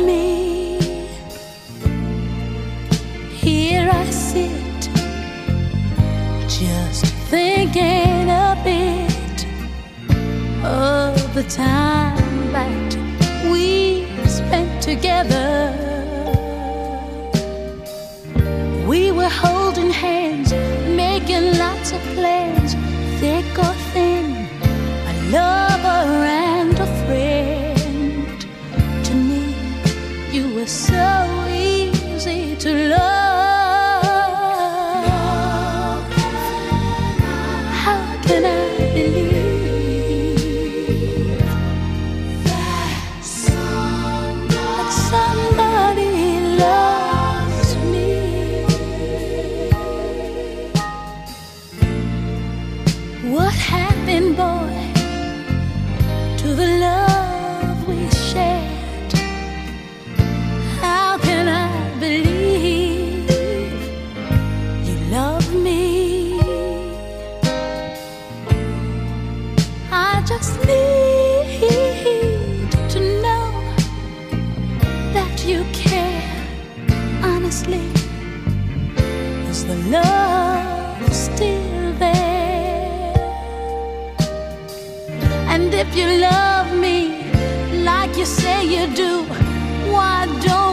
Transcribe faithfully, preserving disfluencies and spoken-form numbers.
me. Here I sit, just thinking a bit of the time that we spent together. We were holding hands, making lots of plans, thick or thin, a lover and a friend. To me, you were so easy to love. How can I believe that somebody loves me? What happened, boy, to the love we shared? How can I believe you love me? I just need to know that you care honestly. Is the love still there? And if you love me like you say you do, why don't